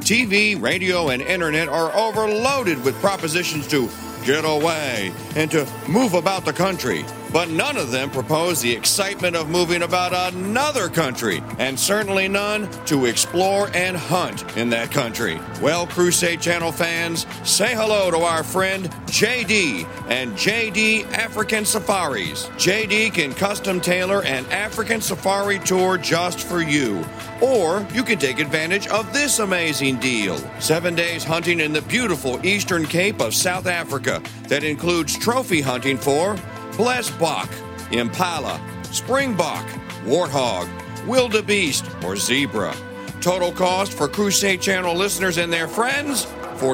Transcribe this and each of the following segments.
TV, radio, and internet are overloaded with propositions to get away and to move about the country. But none of them propose the excitement of moving about another country, and certainly none to explore and hunt in that country. Well, Crusade Channel fans, say hello to our friend JD and JD African Safaris. JD can custom tailor an African safari tour just for you. Or you can take advantage of this amazing deal. 7 days hunting in the beautiful Eastern Cape of South Africa that includes trophy hunting for blesbok, impala, springbok, warthog, wildebeest, or zebra. Total cost for Crusade Channel listeners and their friends,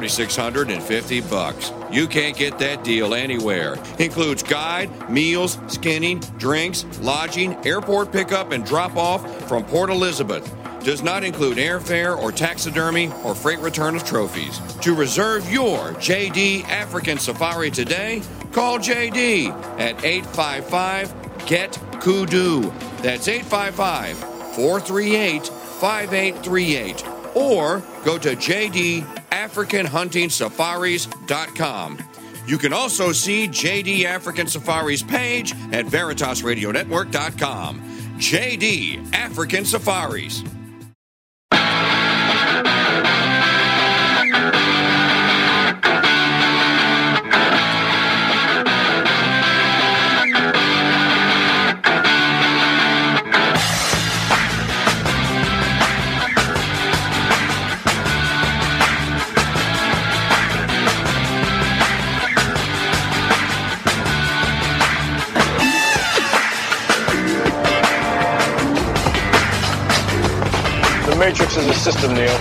$4,650. You can't get that deal anywhere. Includes guide, meals, skinning, drinks, lodging, airport pickup and drop off from Port Elizabeth. Does not include airfare or taxidermy or freight return of trophies. To reserve your JD African Safari today, call JD at 855-GET-KUDU. That's 855-438-5838. Or go to jdafricanhuntingsafaris.com. You can also see JD African Safaris page at VeritasRadioNetwork.com. JD African Safaris. The Matrix is a system, Neo.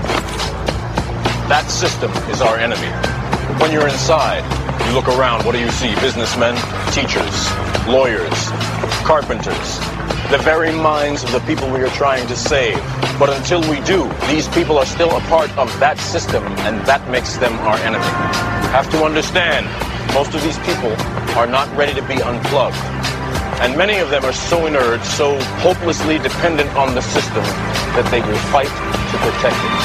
That system is our enemy. When you're inside, you look around, what do you see? Businessmen, teachers, lawyers, carpenters, the very minds of the people we are trying to save. But until we do, these people are still a part of that system, and that makes them our enemy. You have to understand, most of these people are not ready to be unplugged. And many of them are so inert, so hopelessly dependent on the system, that they will fight to protect it.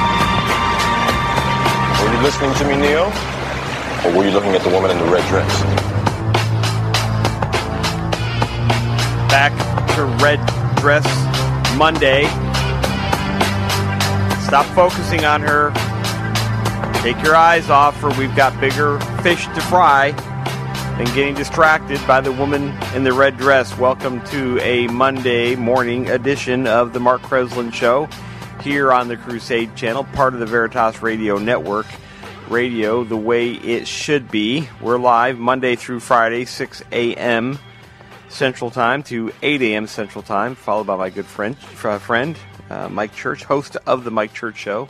Were you listening to me, Neo? Or were you looking at the woman in the red dress? Back to Red Dress Monday. Stop focusing on her. Take your eyes off her. We've got bigger fish to fry than getting distracted by the woman in the red dress. Welcome to a Monday morning edition of the Mark Kreslin Show here on the Crusade Channel, part of the Veritas Radio Network. Radio the way it should be. We're live Monday through Friday, 6 a.m. Central Time to 8 a.m. Central Time, followed by my good friend Mike Church, host of the Mike Church Show.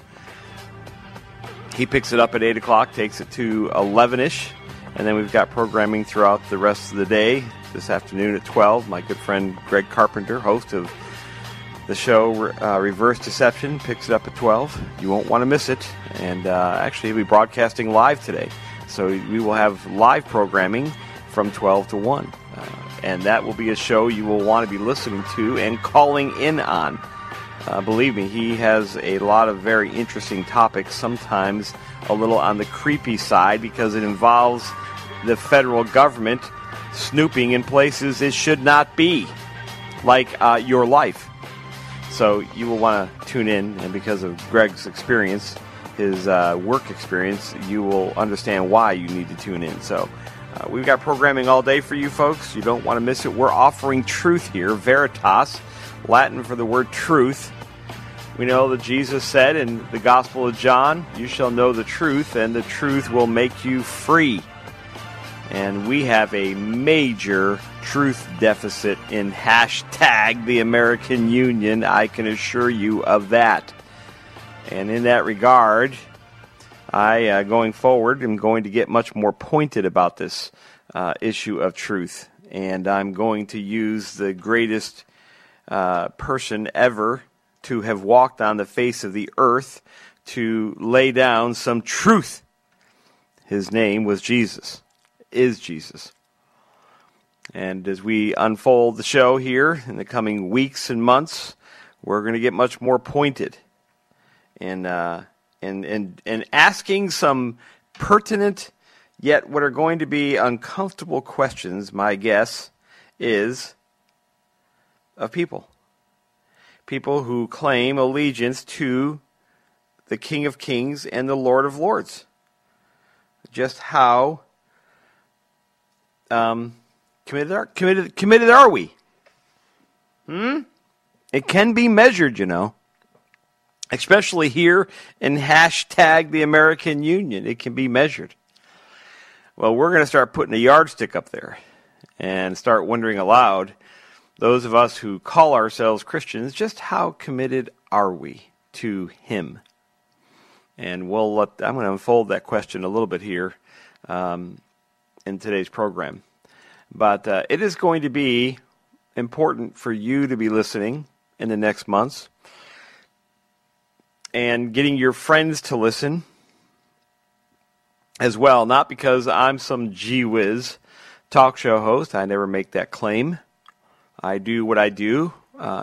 He picks it up at 8 o'clock, takes it to 11-ish. And then we've got programming throughout the rest of the day. This afternoon at 12, my good friend Greg Carpenter, host of the show Reverse Deception, picks it up at 12. You won't want to miss it. And actually, he'll be broadcasting live today. So we will have live programming from 12 to 1. And that will be a show you will want to be listening to and calling in on. Believe me, he has a lot of very interesting topics, sometimes a little on the creepy side because it involves the federal government snooping in places it should not be, like your life. So you will want to tune in, and because of Greg's experience, his work experience, you will understand why you need to tune in. So we've got programming all day for you folks. You don't want to miss it. We're offering truth here, Veritas, Latin for the word truth. We know that Jesus said in the Gospel of John, you shall know the truth, and the truth will make you free. And we have a major truth deficit in hashtag the American Union. I can assure you of that. And in that regard, I, going forward, am going to get much more pointed about this issue of truth. And I'm going to use the greatest person ever to have walked on the face of the earth to lay down some truth. His name was Jesus, is Jesus. And as we unfold the show here in the coming weeks and months, we're going to get much more pointed in and asking some pertinent, yet what are going to be uncomfortable questions, my guess, is of people. People who claim allegiance to the King of Kings and the Lord of Lords. Just how committed are we? It can be measured, you know. Especially here in hashtag the American Union. It can be measured. Well, we're going to start putting a yardstick up there and start wondering aloud, those of us who call ourselves Christians, just how committed are we to Him? And I'm going to unfold that question a little bit here in today's program. But it is going to be important for you to be listening in the next months and getting your friends to listen as well. Not because I'm some gee-whiz talk show host. I never make that claim. I do what I do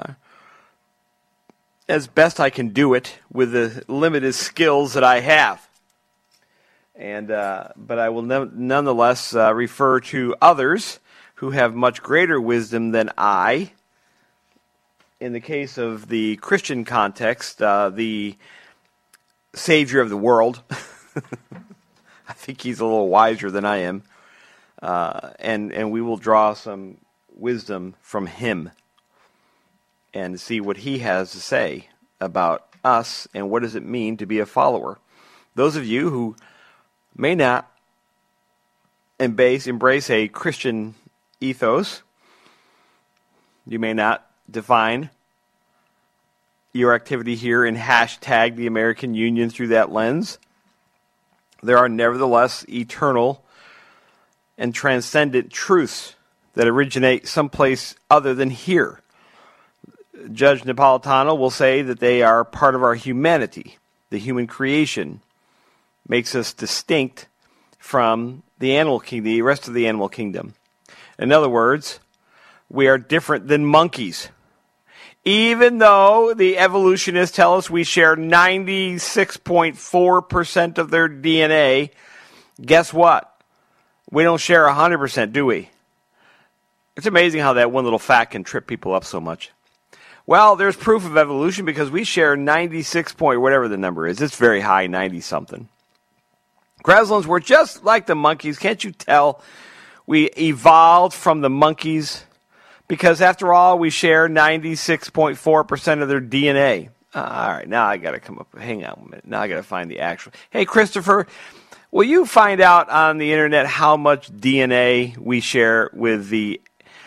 as best I can do it with the limited skills that I have. And but I will nonetheless refer to others who have much greater wisdom than I. In the case of the Christian context, the Savior of the world. I think he's a little wiser than I am. And we will draw some wisdom from him and see what he has to say about us and what does it mean to be a follower. Those of you who may not embrace a Christian ethos, you may not define your activity here in hashtag the American Union through that lens. There are nevertheless eternal and transcendent truths that originate someplace other than here. Judge Napolitano will say that they are part of our humanity. The human creation makes us distinct from the animal kingdom, the rest of the animal kingdom. In other words, we are different than monkeys. Even though the evolutionists tell us we share 96.4% of their DNA, guess what? We don't share 100%, do we? It's amazing how that one little fact can trip people up so much. Well, there's proof of evolution because we share 96 point, whatever the number is. It's very high, 90-something. Kreslins, we're just like the monkeys. Can't you tell? We evolved from the monkeys because, after all, we share 96.4% of their DNA. All right, now I got to come up. Hang on a minute. Now I got to find the actual. Hey, Christopher, will you find out on the internet how much DNA we share with the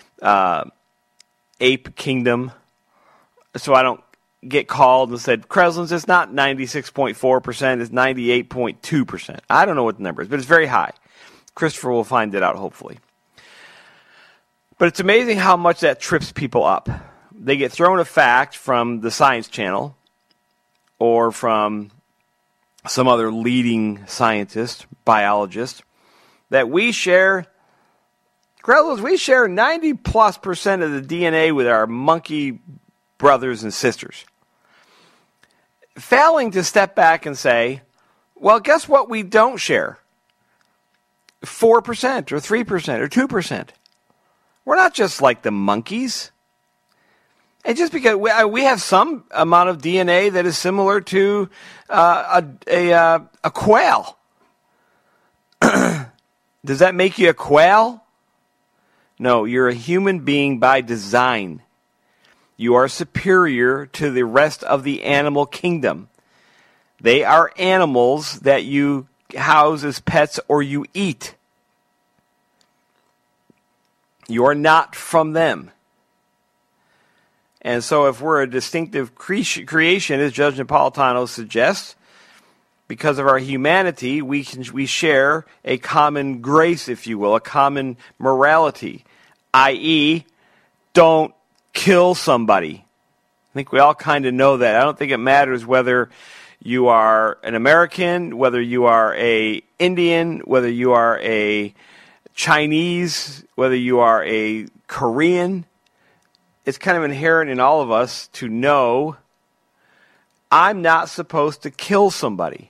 ape kingdom? So I don't get called and said, Kreslins, it's not 96.4%, it's 98.2%. I don't know what the number is, but it's very high. Christopher will find it out, hopefully. But it's amazing how much that trips people up. They get thrown a fact from the Science Channel or from some other leading scientist, biologist, that we share, Kreslins, we share 90+% of the DNA with our monkey brothers and sisters. Failing to step back and say, well, guess what we don't share? 4% or 3% or 2%. We're not just like the monkeys. And just because we have some amount of DNA that is similar to a quail. Does that make you a quail? No, you're a human being by design. You are superior to the rest of the animal kingdom. They are animals that you house as pets or you eat. You are not from them. And so if we're a distinctive creation, as Judge Napolitano suggests, because of our humanity, we share a common grace, if you will, a common morality, i.e., don't kill somebody. I think we all kind of know that. I don't think it matters whether you are an American, whether you are a Indian, whether you are a Chinese, whether you are a Korean. It's kind of inherent in all of us to know I'm not supposed to kill somebody.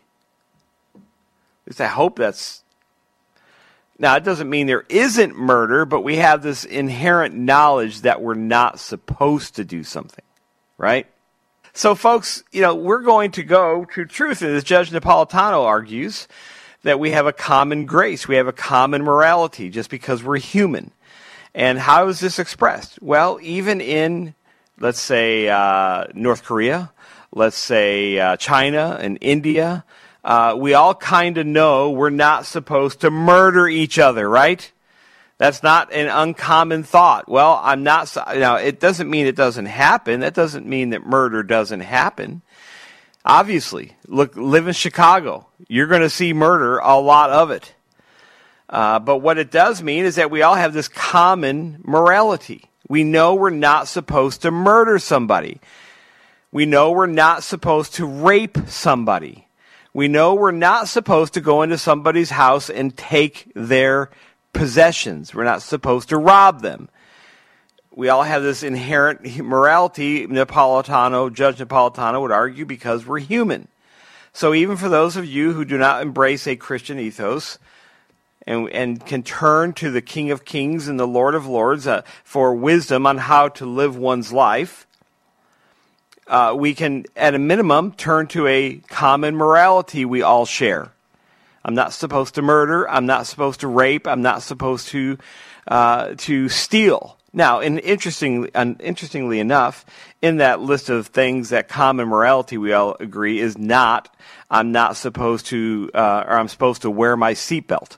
At least I hope that's... Now, it doesn't mean there isn't murder, but we have this inherent knowledge that we're not supposed to do something, right? So, folks, we're going to go to truth. And as Judge Napolitano argues, that we have a common grace. We have a common morality just because we're human. And how is this expressed? Well, even in, let's say, North Korea, let's say China and India, we all kind of know we're not supposed to murder each other, right? That's not an uncommon thought. Well, I'm not, it doesn't mean it doesn't happen. That doesn't mean that murder doesn't happen. Obviously, live in Chicago. You're going to see murder, a lot of it. But what it does mean is that we all have this common morality. We know we're not supposed to murder somebody. We know we're not supposed to rape somebody. We know we're not supposed to go into somebody's house and take their possessions. We're not supposed to rob them. We all have this inherent morality, Judge Napolitano would argue, because we're human. So even for those of you who do not embrace a Christian ethos and can turn to the King of Kings and the Lord of Lords for wisdom on how to live one's life, we can, at a minimum, turn to a common morality we all share. I'm not supposed to murder. I'm not supposed to rape. I'm not supposed to steal. Now, interestingly enough, in that list of things that common morality we all agree is not, I'm not supposed to, or I'm supposed to wear my seatbelt.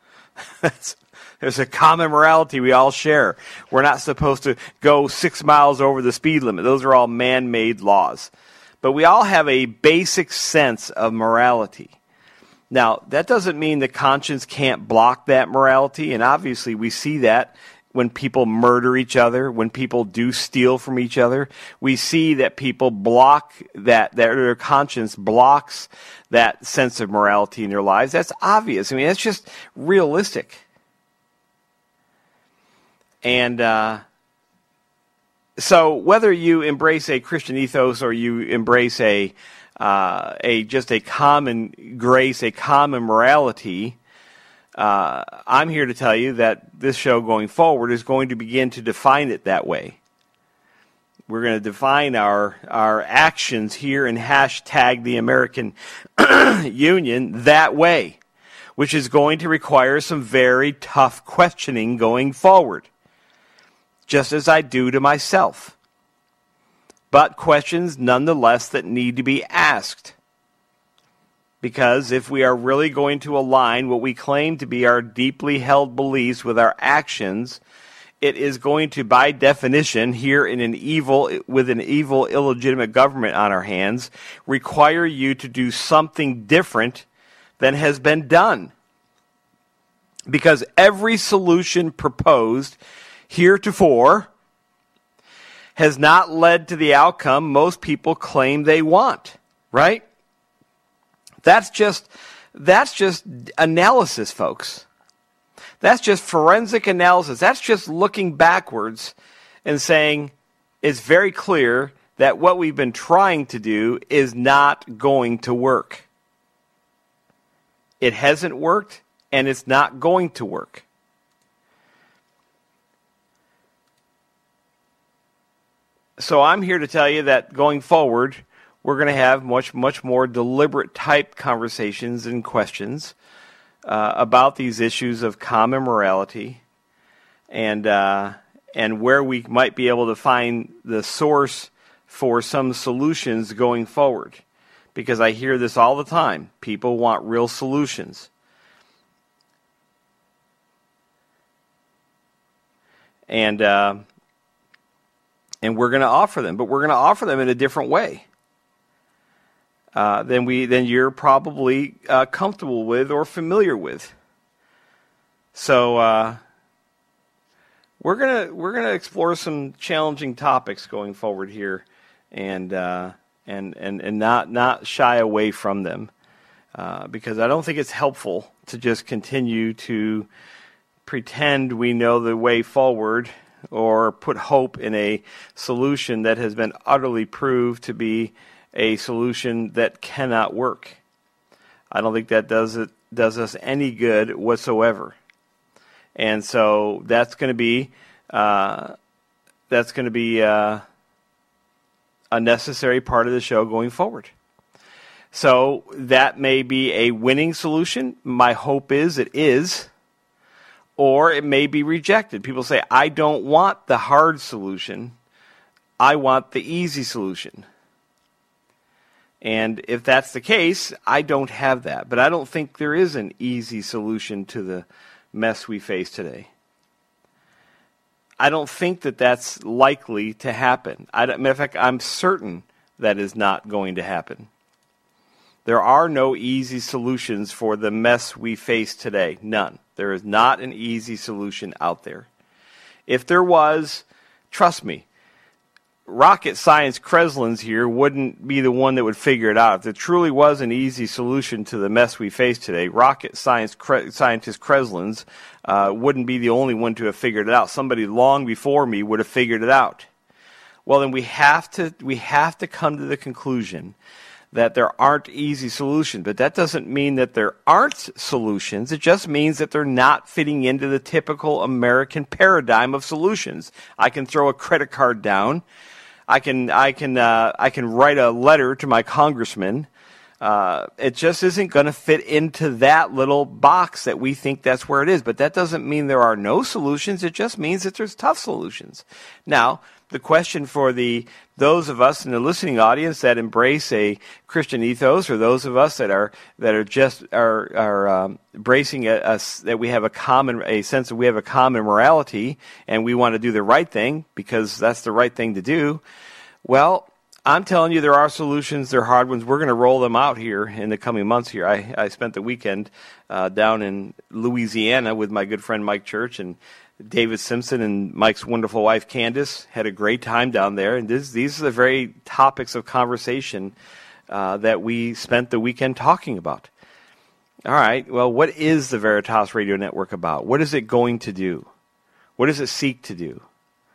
There's a common morality we all share. We're not supposed to go 6 miles over the speed limit. Those are all man-made laws. But we all have a basic sense of morality. Now, that doesn't mean the conscience can't block that morality, and obviously we see that when people murder each other, when people do steal from each other. We see that people block that, their conscience blocks that sense of morality in their lives. That's obvious. I mean, that's just realistic. And so whether you embrace a Christian ethos or you embrace a common grace, a common morality, I'm here to tell you that this show going forward is going to begin to define it that way. We're going to define our actions here and hashtag the American Union that way, which is going to require some very tough questioning going forward, just as I do to myself. But questions nonetheless that need to be asked. Because if we are really going to align what we claim to be our deeply held beliefs with our actions, it is going to, by definition, here with an evil, illegitimate government on our hands, require you to do something different than has been done. Because every solution proposed heretofore has not led to the outcome most people claim they want, right? That's just analysis, folks. That's just forensic analysis. That's just looking backwards and saying it's very clear that what we've been trying to do is not going to work. It hasn't worked, and it's not going to work. So I'm here to tell you that going forward, we're going to have much more deliberate type conversations and questions about these issues of common morality and where we might be able to find the source for some solutions going forward. Because I hear this all the time. People want real solutions. And we're going to offer them, but we're going to offer them in a different way than you're probably comfortable with or familiar with. So we're gonna explore some challenging topics going forward here, and not shy away from them, because I don't think it's helpful to just continue to pretend we know the way forward or put hope in a solution that has been utterly proved to be a solution that cannot work. I don't think that does us any good whatsoever. And so that's going to be a necessary part of the show going forward. So that may be a winning solution. My hope is it is. Or it may be rejected. People say, I don't want the hard solution. I want the easy solution. And if that's the case, I don't have that. But I don't think there is an easy solution to the mess we face today. I don't think that that's likely to happen. Matter of fact, I'm certain that is not going to happen. There are no easy solutions for the mess we face today. None. There is not an easy solution out there. If there was, trust me, rocket science Kreslins here wouldn't be the one that would figure it out. If there truly was an easy solution to the mess we face today, rocket scientist Kreslins wouldn't be the only one to have figured it out. Somebody long before me would have figured it out. Well, then we have to come to the conclusion that there aren't easy solutions. But that doesn't mean that there aren't solutions. It just means that they're not fitting into the typical American paradigm of solutions. I can throw a credit card down. I can write a letter to my congressman. It just isn't going to fit into that little box that we think that's where it is. But that doesn't mean there are no solutions. It just means that there's tough solutions. Now, the question for those of us in the listening audience that embrace a Christian ethos, or those of us that are embracing that we have a sense that we have a common morality and we want to do the right thing because that's the right thing to do. Well, I'm telling you, there are solutions. They're hard ones. We're going to roll them out here in the coming months. Here, I spent the weekend down in Louisiana with my good friend Mike Church and David Simpson and Mike's wonderful wife Candace. Had a great time down there, and these are the very topics of conversation that we spent the weekend talking about. All right, well, what is the Veritas Radio Network about? What is it going to do? What does it seek to do?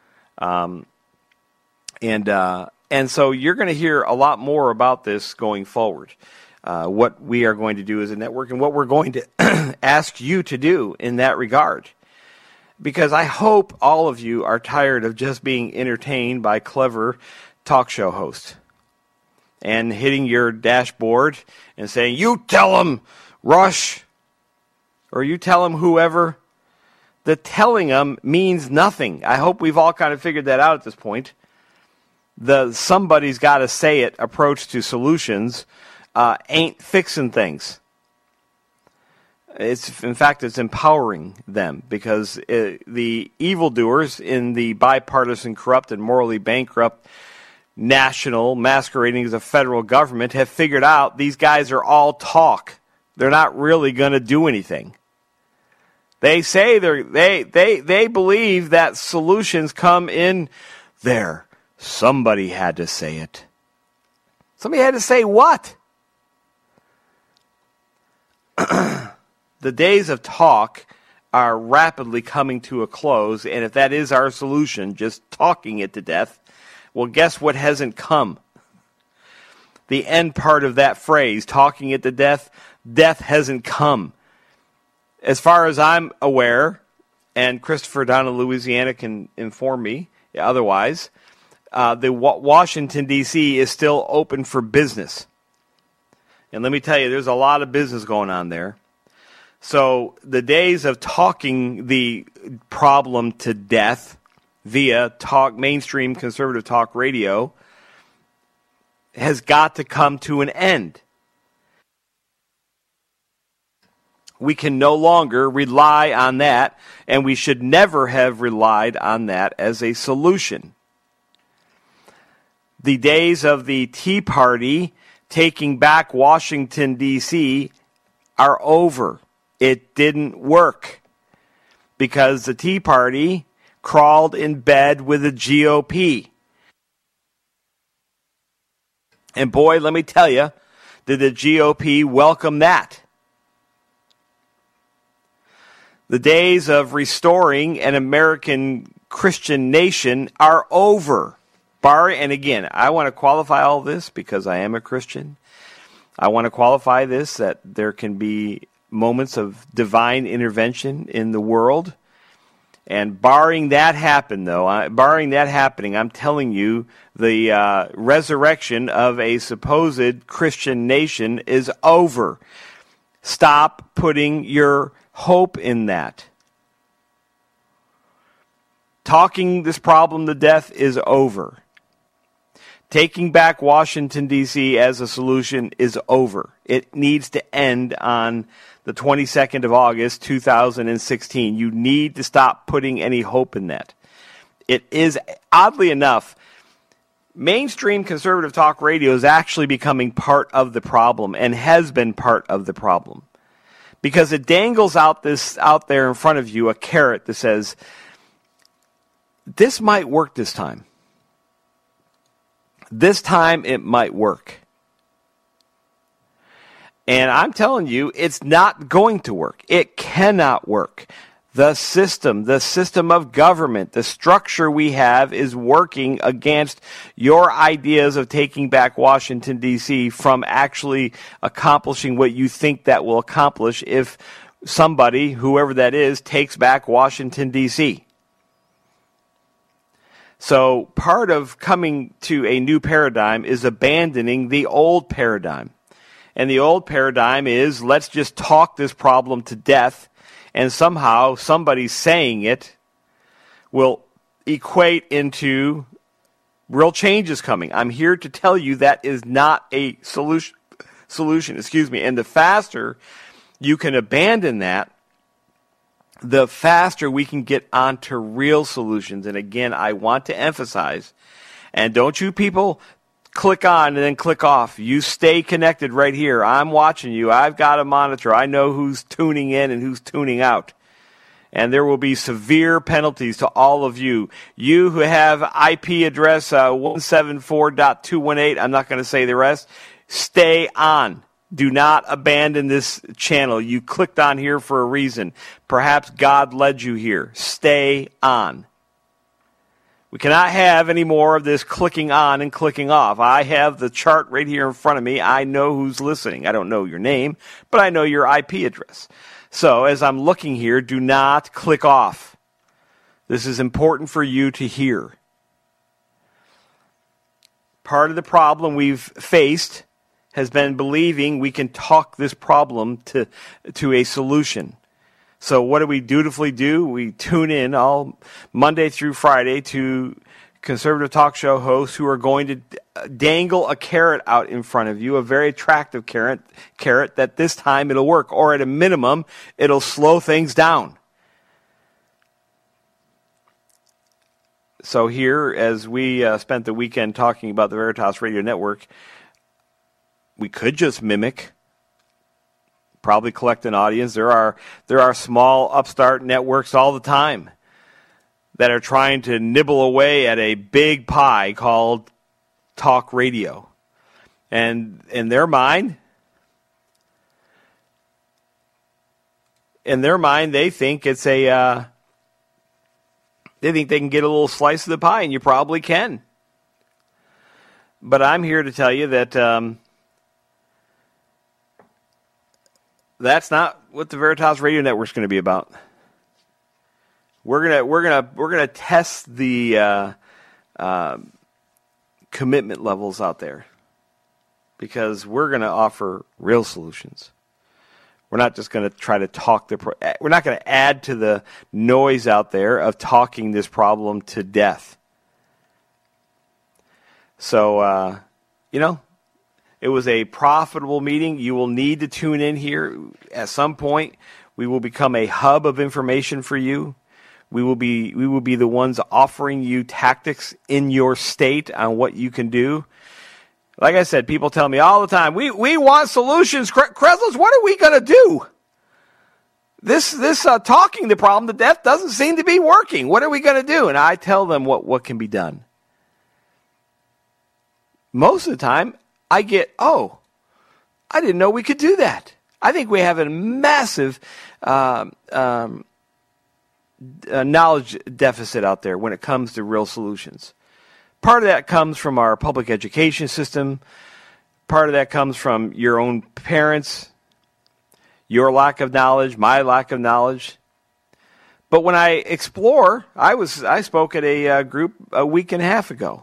And so you're going to hear a lot more about this going forward. What we are going to do as a network and what we're going to ask you to do in that regard. Because I hope all of you are tired of just being entertained by clever talk show hosts and hitting your dashboard and saying, you tell them, Rush, or you tell them whoever. The telling them means nothing. I hope we've all kind of figured that out at this point. The somebody's got to say it approach to solutions ain't fixing things. In fact, it's empowering them because the evildoers in the bipartisan, corrupt, and morally bankrupt national masquerading as a federal government have figured out these guys are all talk. They're not really going to do anything. They say they believe that solutions come in there. Somebody had to say it. Somebody had to say what? The days of talk are rapidly coming to a close, and if that is our solution, just talking it to death, well, guess what hasn't come? The end part of that phrase, talking it to death, death hasn't come. As far as I'm aware, and Christopher down in Louisiana can inform me otherwise, the Washington, D.C. is still open for business. And let me tell you, there's a lot of business going on there. So the days of talking the problem to death via mainstream conservative talk radio has got to come to an end. We can no longer rely on that, and we should never have relied on that as a solution. The days of the Tea Party taking back Washington, D.C. are over. It didn't work because the Tea Party crawled in bed with the GOP. And boy, let me tell you, did the GOP welcome that. The days of restoring an American Christian nation are over. And again, I want to qualify all this because I am a Christian. I want to qualify this that there can be moments of divine intervention in the world. And barring that happening, I'm telling you, the resurrection of a supposed Christian nation is over. Stop putting your hope in that. Talking this problem to death is over. Taking back Washington, D.C. as a solution is over. It needs to end on the 22nd of August, 2016. You need to stop putting any hope in that. It is, oddly enough, mainstream conservative talk radio is actually becoming part of the problem and has been part of the problem. Because it dangles out there in front of you a carrot that says, this might work this time. This time it might work. And I'm telling you, it's not going to work. It cannot work. The system of government, the structure we have is working against your ideas of taking back Washington, D.C. from actually accomplishing what you think that will accomplish if somebody, whoever that is, takes back Washington, D.C. So part of coming to a new paradigm is abandoning the old paradigm. And the old paradigm is, let's just talk this problem to death, and somehow somebody saying it will equate into real changes coming. I'm here to tell you that is not a solution. And the faster you can abandon that, the faster we can get onto real solutions. And again, I want to emphasize, and don't you people click on and then click off. You stay connected right here. I'm watching you. I've got a monitor. I know who's tuning in and who's tuning out. And there will be severe penalties to all of you. You who have IP address 174.218, I'm not going to say the rest, stay on. Do not abandon this channel. You clicked on here for a reason. Perhaps God led you here. Stay on. We cannot have any more of this clicking on and clicking off. I have the chart right here in front of me. I know who's listening. I don't know your name, but I know your IP address. So as I'm looking here, do not click off. This is important for you to hear. Part of the problem we've faced has been believing we can talk this problem to a solution. So what do we dutifully do? We tune in all Monday through Friday to conservative talk show hosts who are going to dangle a carrot out in front of you, a very attractive carrot that this time it'll work, or at a minimum, it'll slow things down. So here, as we spent the weekend talking about the Veritas Radio Network, we could just mimic, probably collect an audience. There are small upstart networks all the time that are trying to nibble away at a big pie called talk radio. And in their mind, they think it's they think they can get a little slice of the pie, and you probably can. But I'm here to tell you that that's not what the Veritas Radio Network is going to be about. We're gonna test the commitment levels out there, because we're going to offer real solutions. We're not just going to try to talk we're not going to add to the noise out there of talking this problem to death. So, it was a profitable meeting. You will need to tune in here. At some point, we will become a hub of information for you. We will be the ones offering you tactics in your state on what you can do. Like I said, people tell me all the time, we want solutions. Kreslos, what are we going to do? This talking the problem to death doesn't seem to be working. What are we going to do? And I tell them what can be done. Most of the time, I get, I didn't know we could do that. I think we have a massive knowledge deficit out there when it comes to real solutions. part of that comes from our public education system. Part of that comes from your own parents, your lack of knowledge, my lack of knowledge. But when I explore, I spoke at a group a week and a half ago.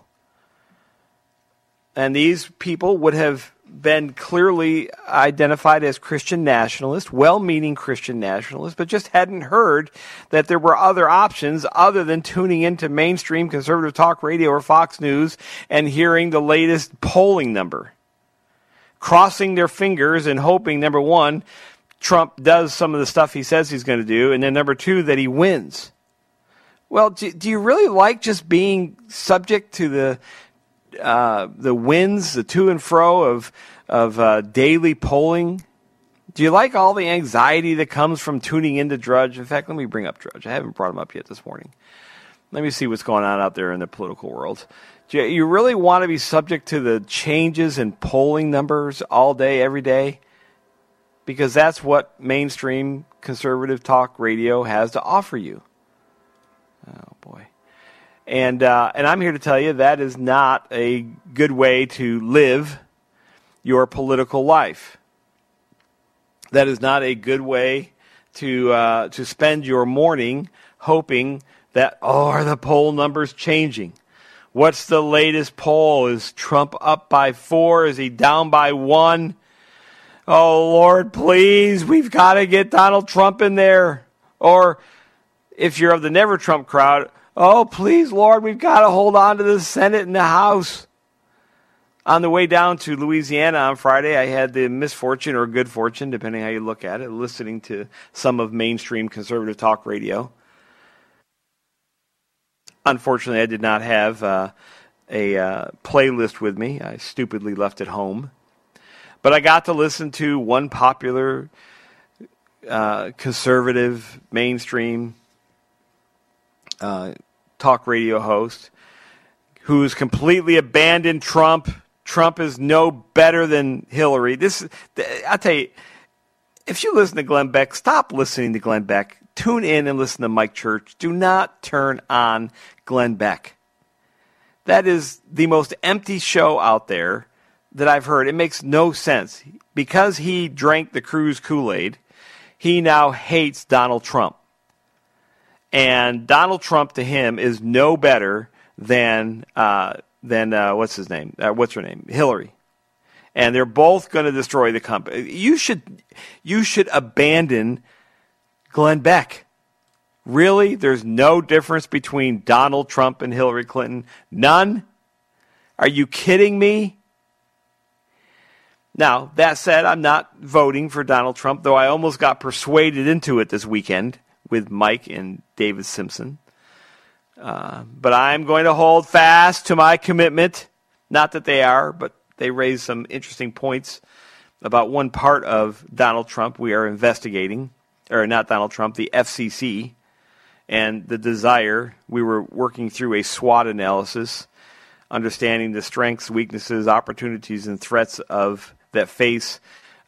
And these people would have been clearly identified as Christian nationalists, well-meaning Christian nationalists, but just hadn't heard that there were other options other than tuning into mainstream conservative talk radio or Fox News and hearing the latest polling number. Crossing their fingers and hoping, number one, Trump does some of the stuff he says he's going to do, and then number two, that he wins. Well, do you really like just being subject to the winds, the to and fro of daily polling? Do you like all the anxiety that comes from tuning into Drudge? In fact, let me bring up Drudge. I haven't brought him up yet this morning. Let me see what's going on out there in the political world. Do you really want to be subject to the changes in polling numbers all day, every day? Because that's what mainstream conservative talk radio has to offer you. Oh, boy. And I'm here to tell you that is not a good way to live your political life. That is not a good way to spend your morning hoping that, are the poll numbers changing? What's the latest poll? Is Trump up by 4? Is he down by 1? Oh, Lord, please, we've got to get Donald Trump in there. Or if you're of the Never Trump crowd, oh, please, Lord, we've got to hold on to the Senate and the House. On the way down to Louisiana on Friday, I had the misfortune or good fortune, depending how you look at it, listening to some of mainstream conservative talk radio. Unfortunately, I did not have a playlist with me. I stupidly left it home. But I got to listen to one popular conservative mainstream talk radio host who's completely abandoned Trump. Trump is no better than Hillary. I'll tell you, if you listen to Glenn Beck, stop listening to Glenn Beck. Tune in and listen to Mike Church. Do not turn on Glenn Beck. That is the most empty show out there that I've heard. It makes no sense. Because he drank the Cruz Kool-Aid, he now hates Donald Trump. And Donald Trump to him is no better than what's his name? What's her name? Hillary. And they're both going to destroy the company. You should abandon Glenn Beck. Really? There's no difference between Donald Trump and Hillary Clinton? None? Are you kidding me? Now, that said, I'm not voting for Donald Trump, though I almost got persuaded into it this weekend with Mike and David Simpson. But I'm going to hold fast to my commitment. Not that they are, but they raised some interesting points about one part of Donald Trump we are investigating. Or not Donald Trump, the FCC. And the desire, we were working through a SWOT analysis, understanding the strengths, weaknesses, opportunities, and threats that face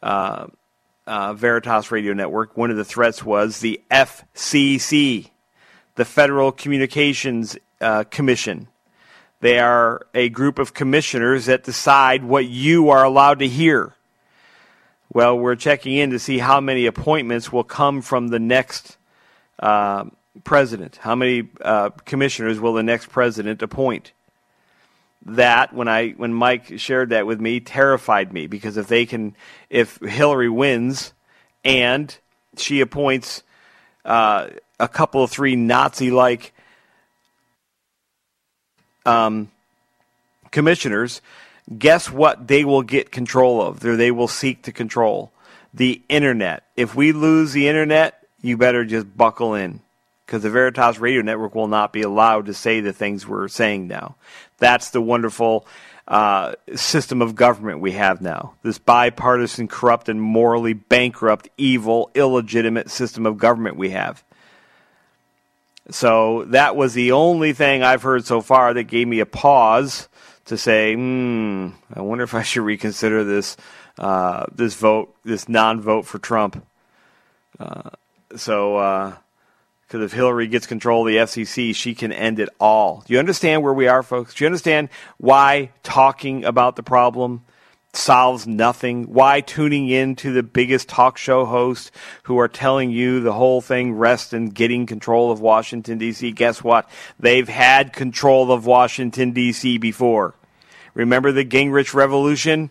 Veritas Radio Network. One of the threats was the FCC, the Federal Communications Commission. They are a group of commissioners that decide what you are allowed to hear. Well, we're checking in to see how many appointments will come from the next president. How many commissioners will the next president appoint? That, when Mike shared that with me, terrified me, because if Hillary wins and she appoints a couple of 3 Nazi-like commissioners, guess what they will get control of, or they will seek to control? The internet. If we lose the internet, you better just buckle in, because the Veritas Radio Network will not be allowed to say the things we're saying now. That's the wonderful system of government we have now. This bipartisan, corrupt, and morally bankrupt, evil, illegitimate system of government we have. So that was the only thing I've heard so far that gave me a pause to say, I wonder if I should reconsider this non-vote for Trump. So Because if Hillary gets control of the FCC, she can end it all. Do you understand where we are, folks? Do you understand why talking about the problem solves nothing? Why tuning in to the biggest talk show hosts who are telling you the whole thing rests in getting control of Washington, D.C.? Guess what? They've had control of Washington, D.C. before. Remember the Gingrich Revolution?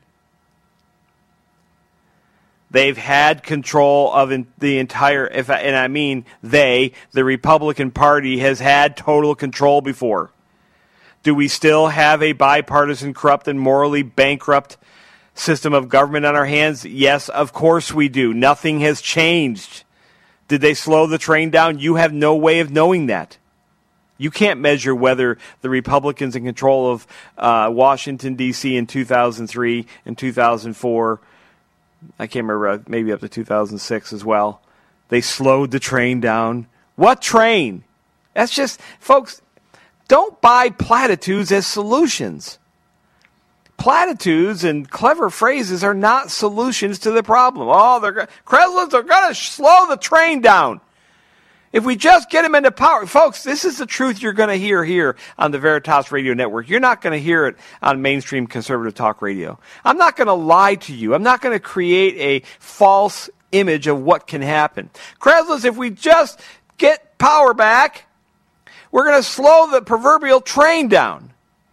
They've had control of the entire, and I mean the Republican Party has had total control before. Do we still have a bipartisan, corrupt, and morally bankrupt system of government on our hands? Yes, of course we do. Nothing has changed. Did they slow the train down? You have no way of knowing that. You can't measure whether the Republicans in control of Washington, D.C. in 2003 and 2004, I can't remember, maybe up to 2006 as well, they slowed the train down. What train? That's just, folks, don't buy platitudes as solutions. Platitudes and clever phrases are not solutions to the problem. Oh, Kreslins are going to slow the train down. If we just get them into power, folks, this is the truth you're going to hear here on the Veritas Radio Network. You're not going to hear it on mainstream conservative talk radio. I'm not going to lie to you. I'm not going to create a false image of what can happen. Kreslins, if we just get power back, we're going to slow the proverbial train down.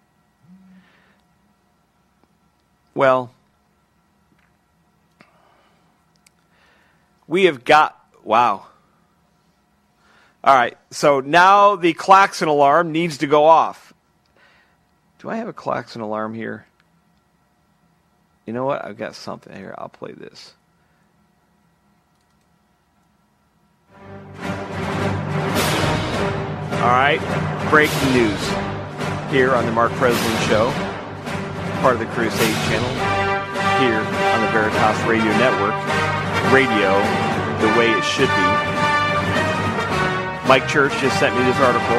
Well, we have got, wow. All right, so now the klaxon alarm needs to go off. Do I have a klaxon alarm here? You know what? I've got something here. I'll play this. All right, breaking news here on the Mark Kreslin Show, part of the Crusade Channel, here on the Veritas Radio Network. Radio the way it should be. Mike Church just sent me this article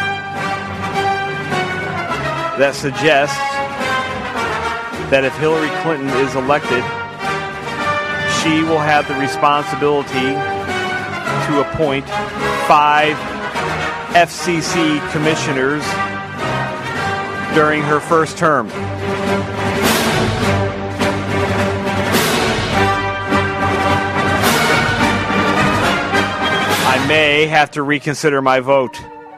that suggests that if Hillary Clinton is elected, she will have the responsibility to appoint 5 FCC commissioners during her first term. I may have to reconsider my vote.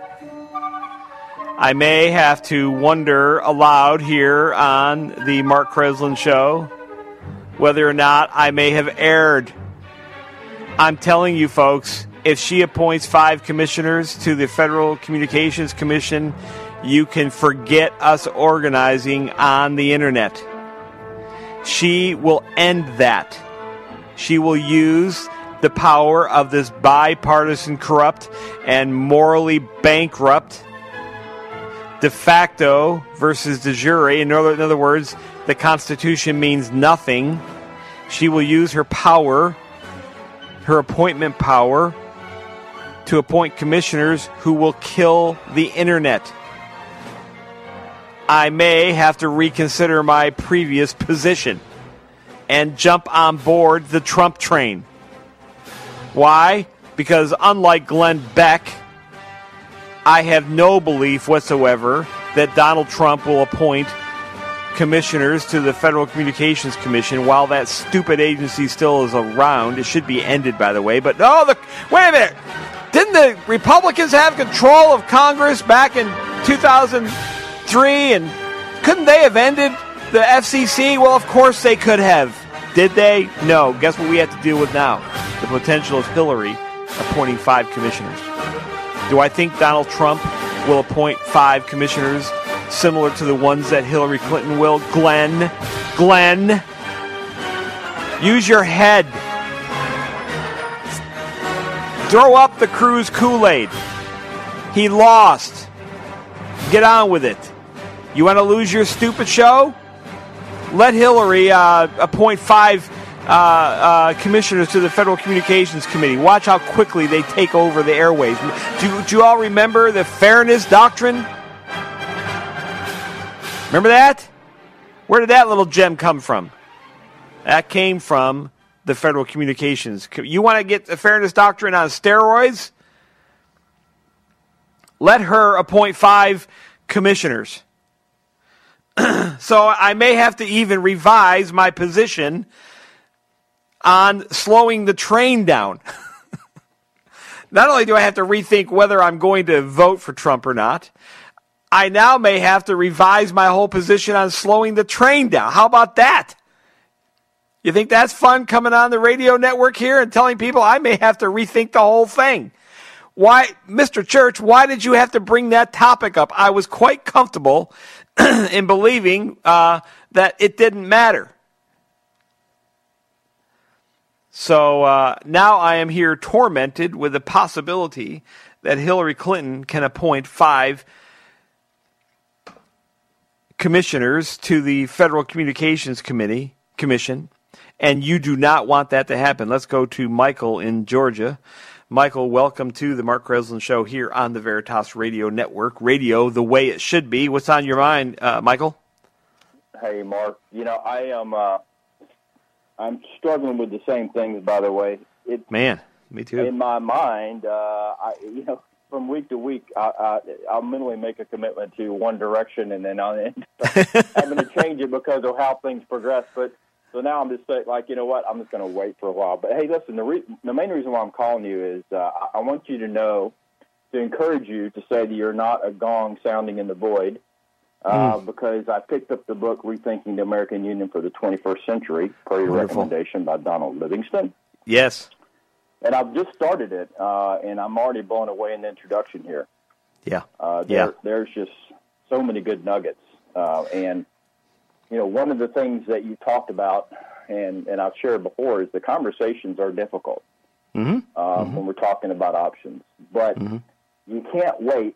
I may have to wonder aloud here on the Mark Kreslin Show whether or not I may have erred. I'm telling you, folks, if she appoints 5 commissioners to the Federal Communications Commission, you can forget us organizing on the internet. She will end that. She will use the power of this bipartisan, corrupt, and morally bankrupt de facto versus de jure. In other words, the Constitution means nothing. She will use her power, her appointment power, to appoint commissioners who will kill the internet. I may have to reconsider my previous position and jump on board the Trump train. Why? Because unlike Glenn Beck, I have no belief whatsoever that Donald Trump will appoint commissioners to the Federal Communications Commission while that stupid agency still is around. It should be ended, by the way. But no, wait a minute. Didn't the Republicans have control of Congress back in 2003? And couldn't they have ended the FCC? Well, of course they could have. Did they? No. Guess what we have to deal with now? The potential of Hillary appointing 5 commissioners. Do I think Donald Trump will appoint 5 commissioners similar to the ones that Hillary Clinton will? Glenn, use your head. Throw up the Cruz Kool-Aid. He lost. Get on with it. You want to lose your stupid show? Let Hillary appoint 5 commissioners to the Federal Communications Committee. Watch how quickly they take over the airwaves. Do you all remember the Fairness Doctrine? Remember that? Where did that little gem come from? That came from the Federal Communications. You want to get the Fairness Doctrine on steroids? Let her appoint 5 commissioners. So I may have to even revise my position on slowing the train down. Not only do I have to rethink whether I'm going to vote for Trump or not, I now may have to revise my whole position on slowing the train down. How about that? You think that's fun, coming on the radio network here and telling people I may have to rethink the whole thing? Why, Mr. Church, why did you have to bring that topic up? I was quite comfortable in believing that it didn't matter. So now I am here tormented with the possibility that Hillary Clinton can appoint 5 commissioners to the Federal Communications Commission, and you do not want that to happen. Let's go to Michael in Georgia. Michael, welcome to the Mark Breslin Show here on the Veritas Radio Network. Radio the way it should be. What's on your mind, Michael? Hey, Mark. You know, I'm struggling with the same things, by the way. Man, me too. In my mind, from week to week, I'll mentally make a commitment to one direction, and then I'll end up having to change it because of how things progress. But so now I'm just like, you know what? I'm just going to wait for a while. But hey, listen, the main reason why I'm calling you is I want you to know, to encourage you to say that you're not a gong sounding in the void. Because I picked up the book Rethinking the American Union for the 21st Century, per your recommendation by Donald Livingston. Yes. And I've just started it, and I'm already blown away in the introduction here. Yeah. There's just so many good nuggets. And, you know, one of the things that you talked about, and I've shared before, is the conversations are difficult when we're talking about options. But you can't wait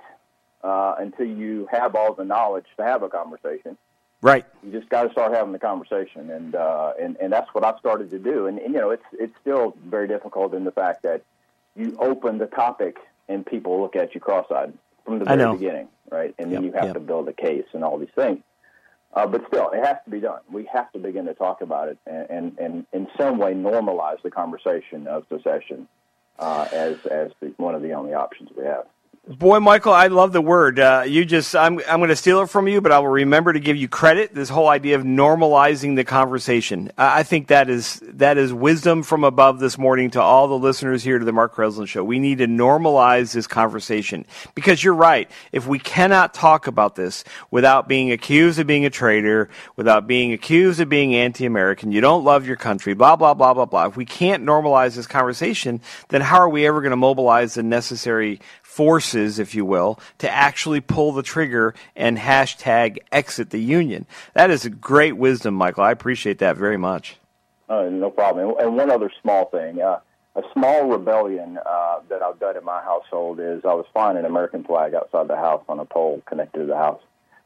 until you have all the knowledge to have a conversation. Right. You just got to start having the conversation, and that's what I've started to do. And you know, it's still very difficult in the fact that you open the topic and people look at you cross-eyed from the very beginning, right? And then you have to build a case and all these things. But still, it has to be done. We have to begin to talk about it and in some way normalize the conversation of secession as one of the only options we have. Boy, Michael, I love the word. I'm going to steal it from you, but I will remember to give you credit. This whole idea of normalizing the conversation. I think that is wisdom from above this morning to all the listeners here to the Mark Breslin Show. We need to normalize this conversation because you're right. If we cannot talk about this without being accused of being a traitor, without being accused of being anti-American, you don't love your country, blah, blah, blah, blah, blah. If we can't normalize this conversation, then how are we ever going to mobilize the necessary forces, if you will, to actually pull the trigger and hashtag exit the union? That is a great wisdom, Michael. I appreciate that very much. No problem. And one other small thing, a small rebellion that I've done in my household is I was flying an American flag outside the house on a pole connected to the house.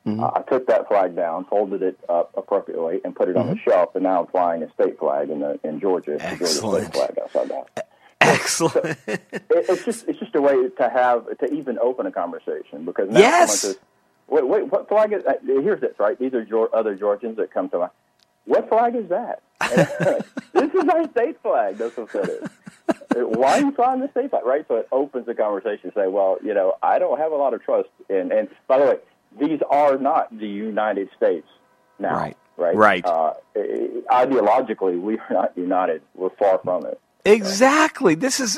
I took that flag down, folded it up appropriately, and put it on the shelf, and now I'm flying a state flag in Georgia. Excellent. The Georgia state flag outside the house. Excellent. So it's just a way to even open a conversation, because now someone says, wait, what flag is that? Here's this, right? These are other Georgians that come to mind. What flag is that? This is our state flag. That's what it is. Why are you flying the state flag, right? So it opens the conversation to say, well, you know, I don't have a lot of trust in, and by the way, these are not the United States now. Right. Ideologically, we are not united. We're far from it. Exactly.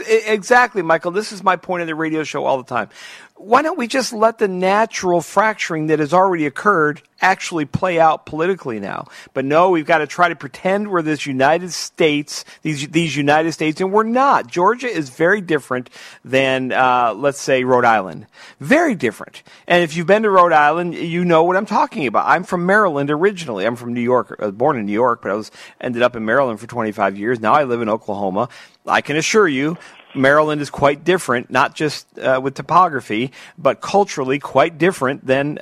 Michael. This is my point of the radio show all the time. Why don't we just let the natural fracturing that has already occurred actually play out politically now? But no, we've got to try to pretend we're this United States, these United States, and we're not. Georgia is very different than, let's say, Rhode Island. Very different. And if you've been to Rhode Island, you know what I'm talking about. I'm from Maryland originally. I'm from New York. I was born in New York, but I ended up in Maryland for 25 years. Now I live in Oklahoma. I can assure you, Maryland is quite different, not just with topography, but culturally quite different than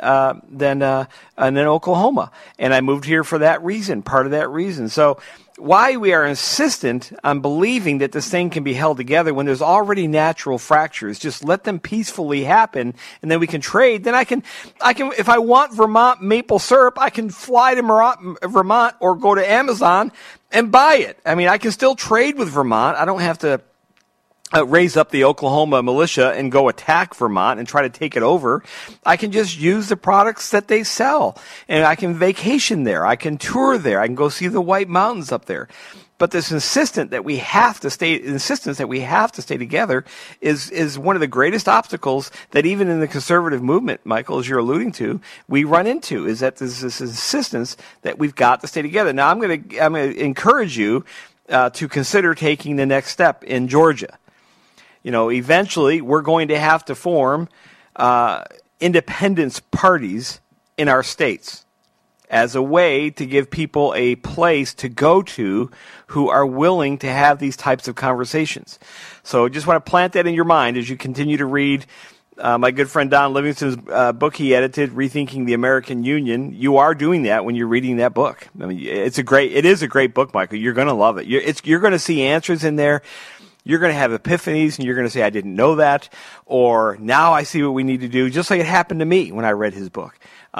Oklahoma. And I moved here for that reason, part of that reason. So why we are insistent on believing that this thing can be held together when there's already natural fractures, just let them peacefully happen, and then we can trade. Then I can, if I want Vermont maple syrup, I can fly to Vermont or go to Amazon and buy it. I mean, I can still trade with Vermont. I don't have to raise up the Oklahoma militia and go attack Vermont and try to take it over. I can just use the products that they sell, and I can vacation there. I can tour there. I can go see the White Mountains up there. But this insistence that we have to stay together is one of the greatest obstacles that even in the conservative movement, Michael, as you're alluding to, we run into, is that there's this insistence that we've got to stay together. Now, I'm going to encourage you to consider taking the next step in Georgia. Eventually, we're going to have to form independence parties in our states as a way to give people a place to go to who are willing to have these types of conversations. So just want to plant that in your mind as you continue to read my good friend Don Livingston's book he edited, Rethinking the American Union. You are doing that when you're reading that book. I mean, it is a great book, Michael. You're going to love it. You're going to see answers in there. You're going to have epiphanies, and you're going to say, I didn't know that, or now I see what we need to do, just like it happened to me when I read his book.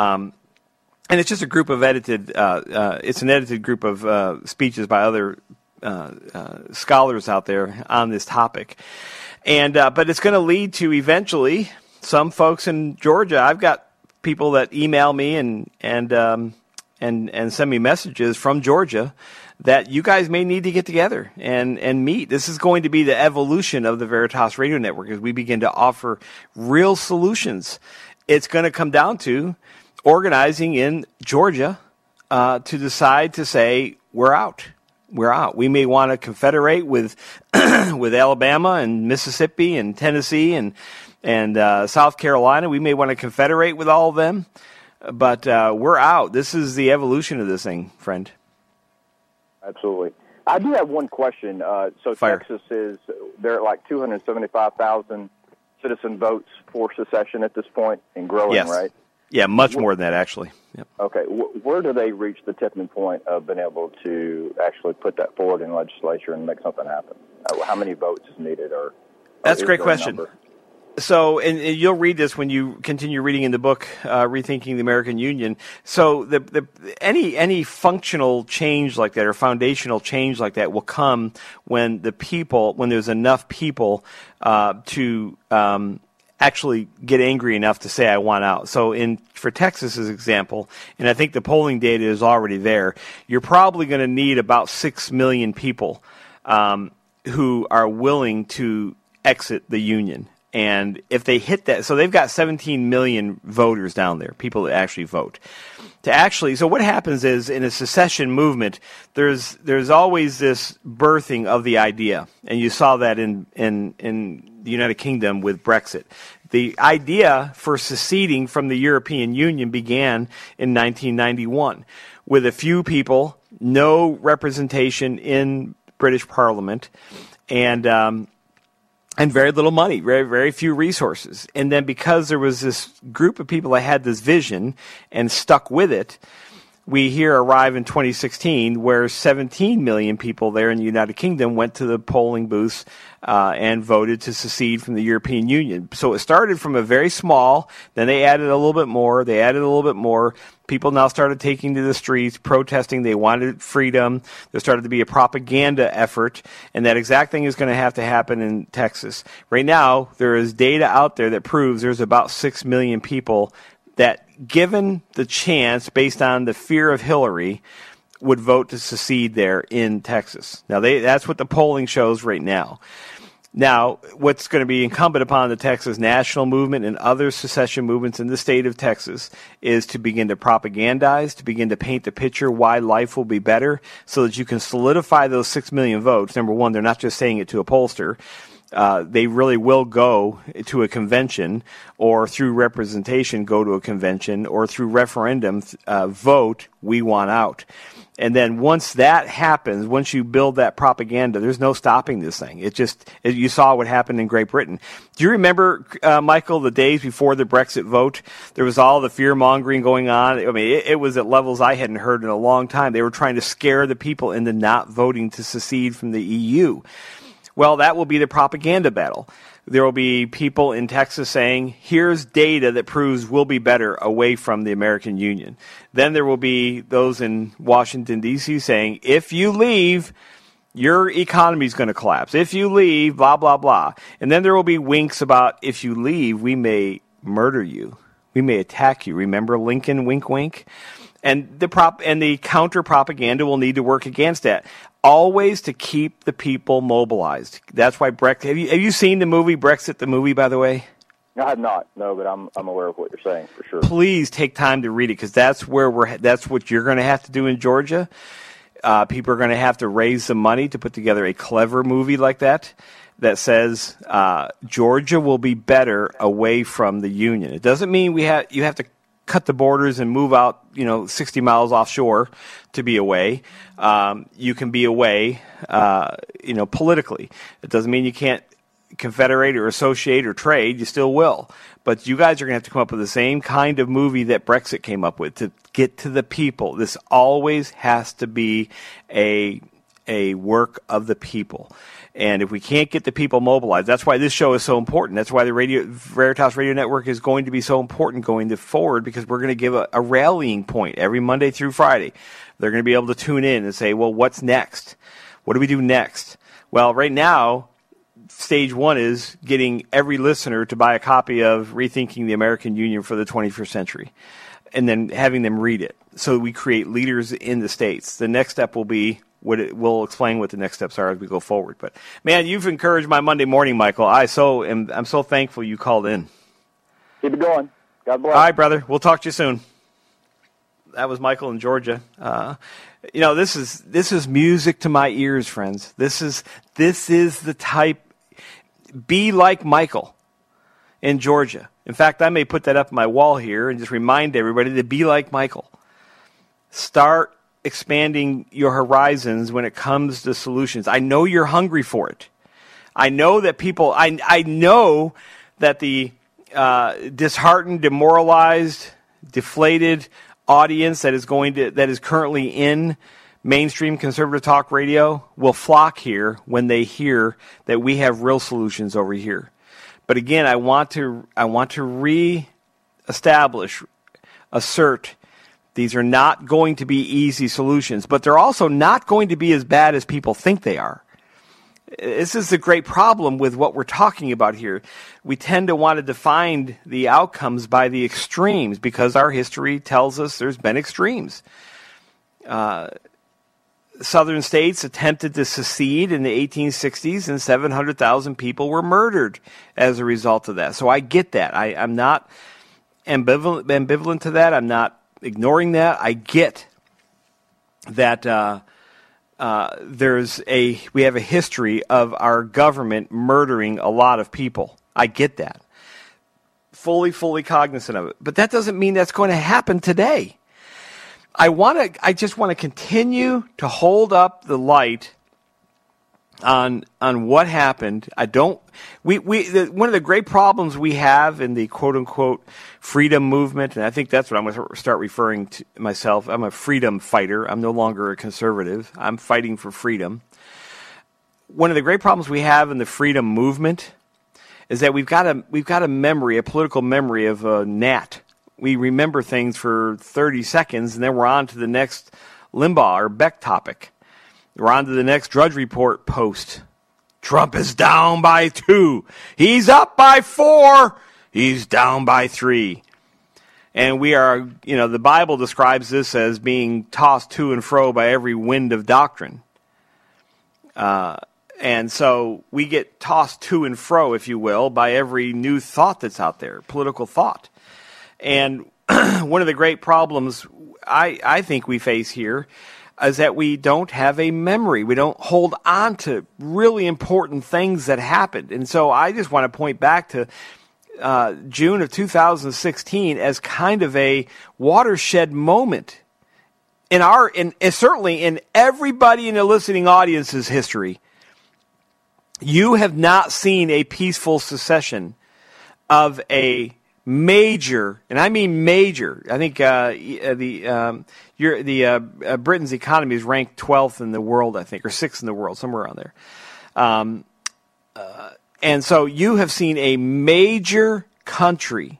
And it's just a group of it's an edited group of speeches by other scholars out there on this topic. And but it's going to lead to eventually some folks in Georgia. I've got people that email me and send me messages from Georgia that you guys may need to get together and meet. This is going to be the evolution of the Veritas Radio Network as we begin to offer real solutions. It's going to come down to organizing in Georgia to decide to say, we're out. We're out. We may want to confederate with with Alabama and Mississippi and Tennessee and South Carolina. We may want to confederate with all of them, but we're out. This is the evolution of this thing, friend. Absolutely. I do have one question. So Fire. Texas they're at like 275,000 citizen votes for secession at this point and growing, yes. Right? Yeah, much more than that, actually. Yep. Okay. Where do they reach the tipping point of being able to actually put that forward in legislature and make something happen? How many votes is needed? That's a great question. So, and you'll read this when you continue reading in the book, Rethinking the American Union. So, any functional change like that or foundational change like that will come when there's enough people to actually get angry enough to say, I want out. So for Texas as example, and I think the polling data is already there, you're probably going to need about 6 million people who are willing to exit the union. And if they hit that, so they've got 17 million voters down there, people that actually vote. So what happens is in a secession movement, there's always this birthing of the idea, and you saw that in the United Kingdom with Brexit. The idea for seceding from the European Union began in 1991 with a few people, no representation in British Parliament, and very little money, very, very few resources. And then because there was this group of people that had this vision and stuck with it, we here arrive in 2016 where 17 million people there in the United Kingdom went to the polling booths and voted to secede from the European Union. So it started from a very small, then they added a little bit more, People now started taking to the streets, protesting. They wanted freedom. There started to be a propaganda effort, and that exact thing is going to have to happen in Texas. Right now, there is data out there that proves there's about 6 million people that, given the chance, based on the fear of Hillary, would vote to secede there in Texas. Now, that's what the polling shows right now. Now, what's going to be incumbent upon the Texas National Movement and other secession movements in the state of Texas is to begin to propagandize, to begin to paint the picture why life will be better so that you can solidify those 6 million votes. Number one, they're not just saying it to a pollster. They really will go to a convention or through representation go to a convention or through referendum vote, we want out. And then once that happens, once you build that propaganda, there's no stopping this thing. You saw what happened in Great Britain. Do you remember, Michael, the days before the Brexit vote? There was all the fear-mongering going on. I mean, it was at levels I hadn't heard in a long time. They were trying to scare the people into not voting to secede from the EU. Well, that will be the propaganda battle. There will be people in Texas saying, here's data that proves we'll be better away from the American Union. Then there will be those in Washington, D.C. saying, if you leave, Your economy is going to collapse. If you leave, blah, blah, blah. And then there will be winks about, if you leave, we may murder you. We may attack you. Remember Lincoln, wink, wink? And the counter propaganda will need to work against that. Always to keep the people mobilized. That's why Brexit. Have you seen the movie Brexit, the movie, by the way? I have not, no, but I'm aware of what you're saying for sure. Please take time to read it, because that's what you're going to have to do in Georgia. People are going to have to raise some money to put together a clever movie like that says Georgia will be better away from the Union. It doesn't mean you have to cut the borders and move out 60 miles offshore to be away. You can be away politically. It doesn't mean you can't confederate or associate or trade. You still will. But you guys are going to have to come up with the same kind of movie that Brexit came up with to get to the people. This always has to be a work of the people. And if we can't get the people mobilized, that's why this show is so important. That's why the Veritas Radio Network is going to be so important going forward, because we're going to give a rallying point every Monday through Friday. They're going to be able to tune in and say, well, what's next? What do we do next? Well, right now, stage one is getting every listener to buy a copy of Rethinking the American Union for the 21st Century, and then having them read it so we create leaders in the states. The next step will be we'll explain what the next steps are as we go forward. But, man, you've encouraged my Monday morning, Michael. I'm so thankful you called in. Keep it going. God bless. All right, brother. We'll talk to you soon. That was Michael in Georgia. This is music to my ears, friends. This is the type. Be like Michael in Georgia. In fact, I may put that up on my wall here and just remind everybody to be like Michael. Start expanding your horizons when it comes to solutions. I know you're hungry for it. I know that people. I know that the disheartened, demoralized, deflated audience that is currently in mainstream conservative talk radio will flock here when they hear that we have real solutions over here. But again, I want to assert these are not going to be easy solutions, but they're also not going to be as bad as people think they are. This is the great problem with what we're talking about here. We tend to want to define the outcomes by the extremes because our history tells us there's been extremes. Southern states attempted to secede in the 1860s, and 700,000 people were murdered as a result of that. So I get that. I'm not ambivalent to that. I'm not ignoring that. I get that we have a history of our government murdering a lot of people. I get that. Fully cognizant of it. But that doesn't mean that's going to happen today. I just want to continue to hold up the light on what happened. One of the great problems we have in the quote unquote freedom movement, and I think that's what I'm going to start referring to myself. I'm a freedom fighter. I'm no longer a conservative. I'm fighting for freedom. One of the great problems we have in the freedom movement is that we've got a memory, a political memory of a gnat. We remember things for 30 seconds, and then we're on to the next Limbaugh or Beck topic. We're on to the next Drudge Report post. Trump is down by 2. He's up by 4. He's down by 3. And we are, the Bible describes this as being tossed to and fro by every wind of doctrine. And so we get tossed to and fro, if you will, by every new thought that's out there, political thought. And one of the great problems I think we face here is that we don't have a memory. We don't hold on to really important things that happened. And so I just want to point back to June of 2016 as kind of a watershed moment in certainly in everybody in the listening audience's history. You have not seen a peaceful secession of a major, and I mean major. I think Britain's economy is ranked 12th in the world, I think, or 6th in the world, somewhere around there. And so you have seen a major country,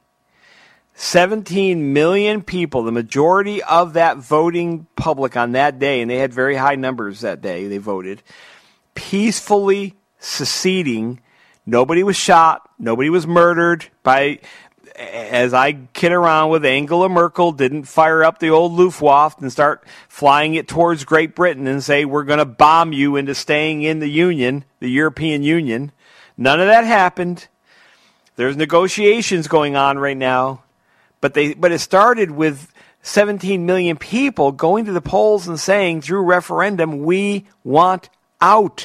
17 million people, the majority of that voting public on that day, and they had very high numbers that day, they voted, peacefully seceding. Nobody was shot. Nobody was murdered by, as I kid around with, Angela Merkel didn't fire up the old Luftwaffe and start flying it towards Great Britain and say, we're going to bomb you into staying in the Union, the European Union. None of that happened. There's negotiations going on right now. But it started with 17 million people going to the polls and saying through referendum, we want out.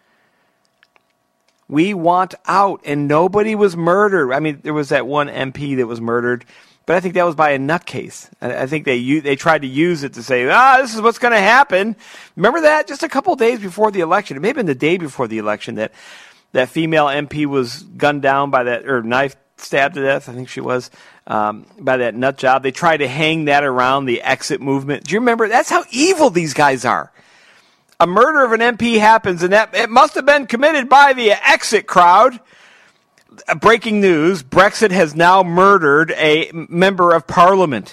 We want out. And nobody was murdered. I mean, there was that one MP that was murdered, but I think that was by a nutcase. I think they tried to use it to say, this is what's going to happen. Remember that? Just a couple of days before the election. It may have been the day before the election that female MP was gunned down by that, or knife stabbed to death, I think she was, by that nut job. They tried to hang that around the exit movement. Do you remember? That's how evil these guys are. A murder of an MP happens, and that it must have been committed by the exit crowd. Breaking news, Brexit has now murdered a member of parliament.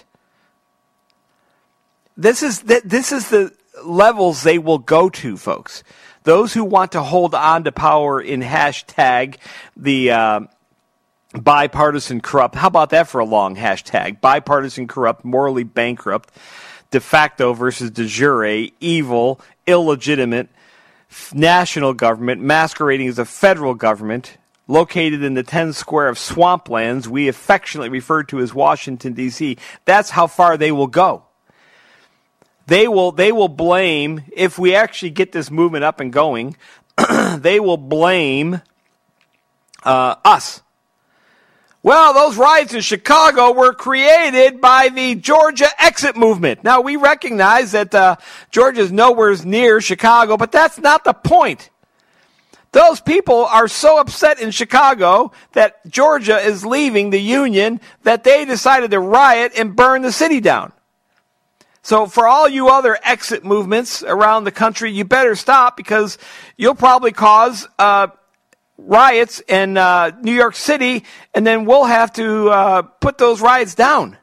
This is the levels they will go to, folks. Those who want to hold on to power in hashtag the bipartisan corrupt. How about that for a long hashtag? Bipartisan corrupt, morally bankrupt, de facto versus de jure, evil, illegitimate, national government masquerading as a federal government located in the 10 square of swamplands we affectionately refer to as Washington, D.C. That's how far they will go. They will blame, if we actually get this movement up and going, they will blame us. Well, those riots in Chicago were created by the Georgia exit movement. Now, we recognize that Georgia is nowhere near Chicago, but that's not the point. Those people are so upset in Chicago that Georgia is leaving the Union that they decided to riot and burn the city down. So for all you other exit movements around the country, you better stop, because you'll probably cause riots in New York City, and then we'll have to put those riots down.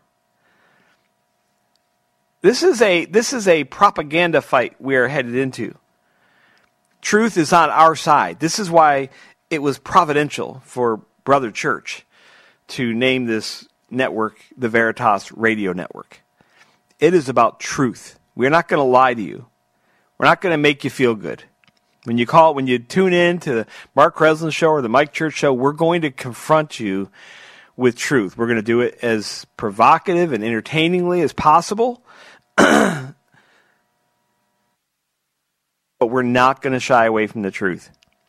This is a propaganda fight we are headed into. Truth is on our side. This is why it was providential for Brother Church to name this network the Veritas Radio Network. It is about truth. We're not going to lie to you. We're not going to make you feel good. When you tune in to the Mark Kreslin Show or the Mike Church Show, we're going to confront you with truth. We're going to do it as provocative and entertainingly as possible. But we're not going to shy away from the truth.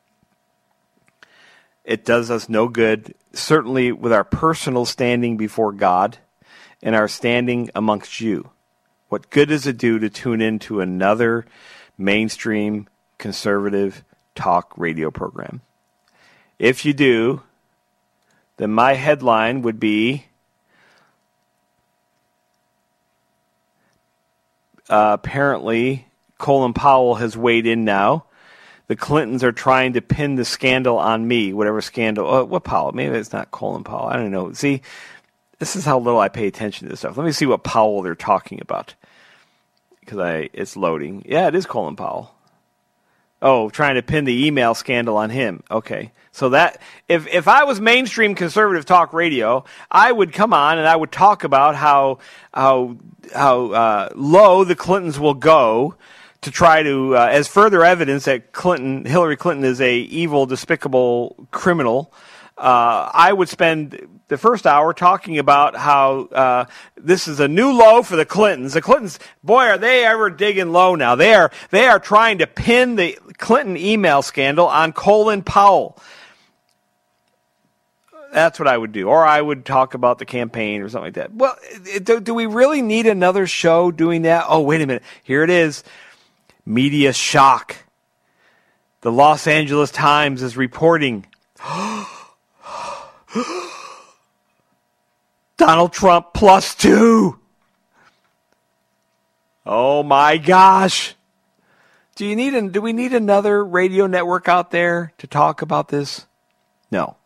It does us no good, certainly with our personal standing before God and our standing amongst you. What good does it do to tune into another mainstream conservative talk radio program? If you do, then my headline would be apparently Colin Powell has weighed in now. The Clintons are trying to pin the scandal on me, whatever scandal. What Powell? Maybe it's not Colin Powell. I don't know. See, this is how little I pay attention to this stuff. Let me see what Powell they're talking about, because it's loading. Yeah, it is Colin Powell. Oh, trying to pin the email scandal on him. Okay. So that if I was mainstream conservative talk radio, I would come on and I would talk about how low the Clintons will go to try to, as further evidence that Hillary Clinton is a evil, despicable criminal. I would spend the first hour talking about how this is a new low for the Clintons. The Clintons, boy, are they ever digging low now. They are trying to pin the Clinton email scandal on Colin Powell. That's what I would do. Or I would talk about the campaign or something like that. Well, do we really need another show doing that? Oh, wait a minute. Here it is. Media shock. The Los Angeles Times is reporting Donald Trump +2. Oh my gosh. Do we need another radio network out there to talk about this? No.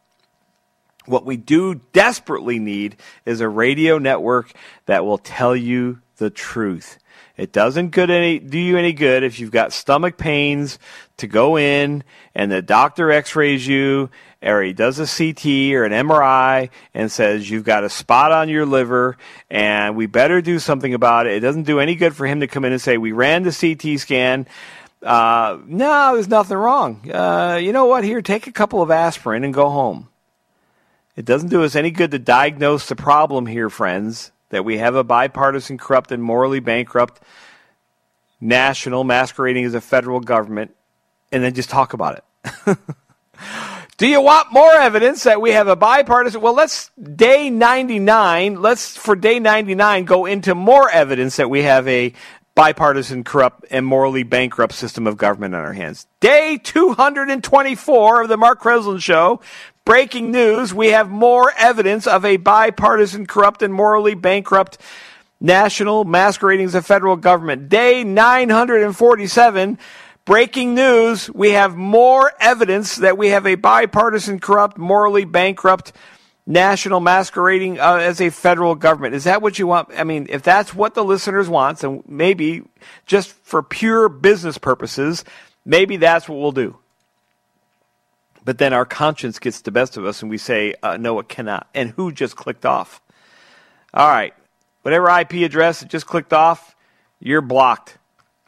What we do desperately need is a radio network that will tell you the truth. It doesn't do you any good if you've got stomach pains to go in and the doctor x-rays you, or he does a CT or an MRI and says you've got a spot on your liver and we better do something about it. It doesn't do any good for him to come in and say, we ran the CT scan. No, there's nothing wrong. You know what? Here, take a couple of aspirin and go home. It doesn't do us any good to diagnose the problem here, friends, that we have a bipartisan, corrupt, and morally bankrupt national masquerading as a federal government, and then just talk about it. Do you want more evidence that we have a bipartisan? Well, let's day 99. Let's, for day 99, go into more evidence that we have a bipartisan, corrupt, and morally bankrupt system of government on our hands. Day 224 of the Mark Kreslin Show. Breaking news, we have more evidence of a bipartisan, corrupt, and morally bankrupt national masquerading as a federal government. Day 947, breaking news, we have more evidence that we have a bipartisan, corrupt, morally bankrupt national masquerading as a federal government. Is that what you want? I mean, if that's what the listeners want, and maybe just for pure business purposes, maybe that's what we'll do. But then our conscience gets the best of us and we say, no, it cannot. And who just clicked off? All right. Whatever IP address it just clicked off, you're blocked.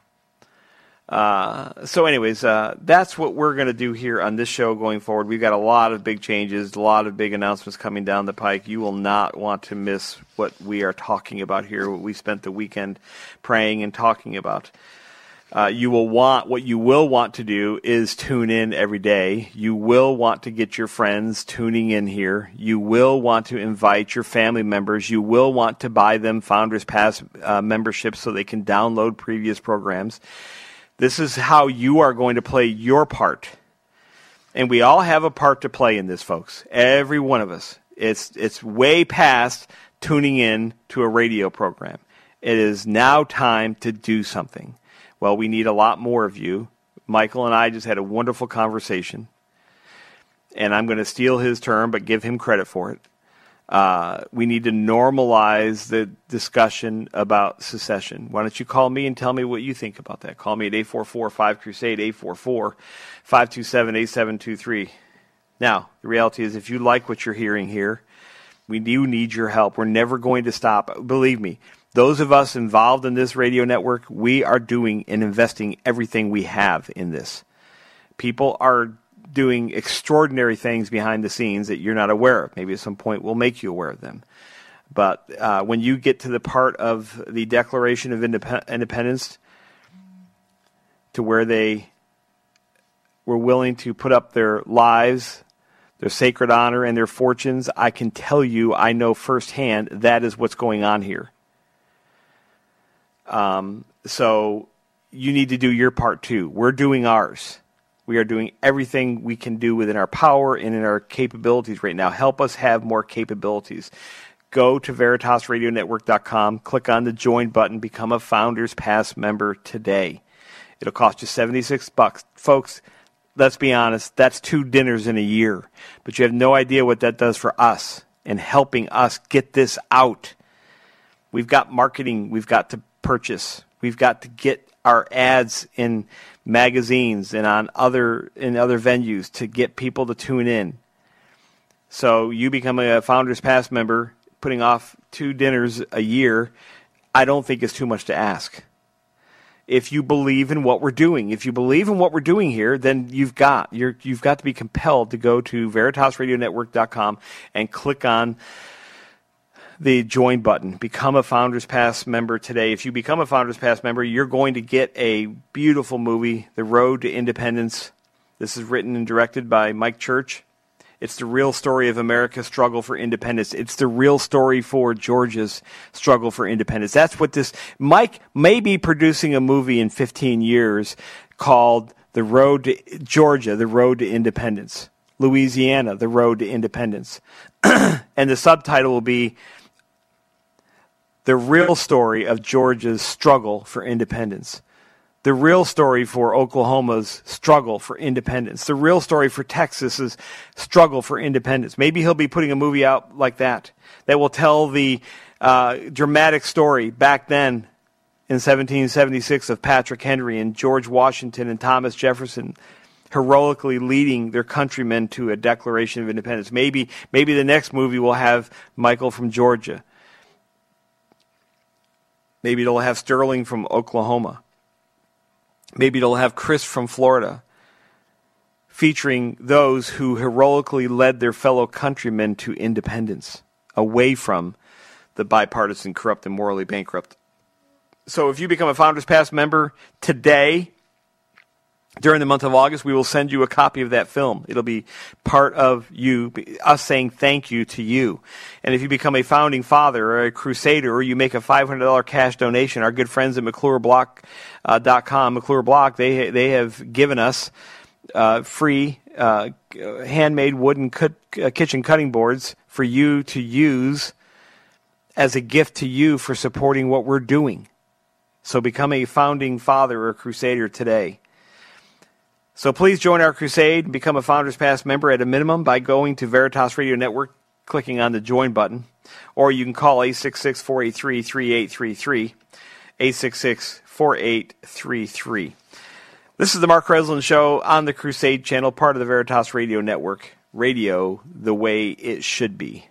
So anyways, that's what we're going to do here on this show going forward. We've got a lot of big changes, a lot of big announcements coming down the pike. You will not want to miss what we are talking about here, what we spent the weekend praying and talking about. What you will want to do is tune in every day. You will want to get your friends tuning in here. You will want to invite your family members. You will want to buy them Founders Pass memberships so they can download previous programs. This is how you are going to play your part. And we all have a part to play in this, folks. Every one of us. It's way past tuning in to a radio program. It is now time to do something. Well, we need a lot more of you. Michael and I just had a wonderful conversation. And I'm going to steal his term, but give him credit for it. We need to normalize the discussion about secession. Why don't you call me and tell me what you think about that? Call me at 844-5-CRUSADE, 844-527-8723. Now, the reality is if you like what you're hearing here, we do need your help. We're never going to stop. Believe me. Those of us involved in this radio network, we are doing and investing everything we have in this. People are doing extraordinary things behind the scenes that you're not aware of. Maybe at some point we'll make you aware of them. But when you get to the part of the Declaration of Independence to where they were willing to put up their lives, their sacred honor, and their fortunes, I can tell you, I know firsthand, that is what's going on here. So you need to do your part too. We're doing ours. We are doing everything we can do within our power and in our capabilities right now. Help us have more capabilities. Go to VeritasRadioNetwork.com, click on the join button, become a Founders Pass member today. It'll cost you $76. Folks, let's be honest, that's 2 dinners in a year. But you have no idea what that does for us and helping us get this out. We've got marketing we've got to purchase. We've got to get our ads in magazines and in other venues to get people to tune in. So you become a Founders Pass member, putting off 2 dinners a year, I don't think it's too much to ask. If you believe in what we're doing, here, then you've got to be compelled to go to VeritasRadioNetwork.com and click on the join button. Become a Founders Pass member today. If you become a Founders Pass member, you're going to get a beautiful movie, The Road to Independence. This is written and directed by Mike Church. It's the real story of America's struggle for independence. It's the real story for Georgia's struggle for independence. That's what this... Mike may be producing a movie in 15 years called The Road to Georgia, The Road to Independence. Louisiana, The Road to Independence. And the subtitle will be The Real Story of Georgia's Struggle for Independence. the real story for Oklahoma's struggle for independence, the real story for Texas's struggle for independence. Maybe he'll be putting a movie out like that will tell the dramatic story back then in 1776 of Patrick Henry and George Washington and Thomas Jefferson heroically leading their countrymen to a Declaration of Independence. Maybe the next movie will have Michael from Georgia. Maybe it'll have Sterling from Oklahoma. Maybe it'll have Chris from Florida, featuring those who heroically led their fellow countrymen to independence, away from the bipartisan, corrupt, and morally bankrupt. So if you become a Founders Pass member today, during the month of August, we will send you a copy of that film. It'll be part of us saying thank you to you. And if you become a founding father or a crusader, or you make a $500 cash donation, our good friends at McClureBlock.com, McClure Block, they have given us free handmade wooden kitchen cutting boards for you to use as a gift to you for supporting what we're doing. So become a founding father or crusader today. So please join our crusade and become a Founders Pass member at a minimum by going to Veritas Radio Network, clicking on the Join button, or you can call 866-483-3833, 866-4833. This is the Mark Kreslin Show on the Crusade Channel, part of the Veritas Radio Network. Radio the way it should be.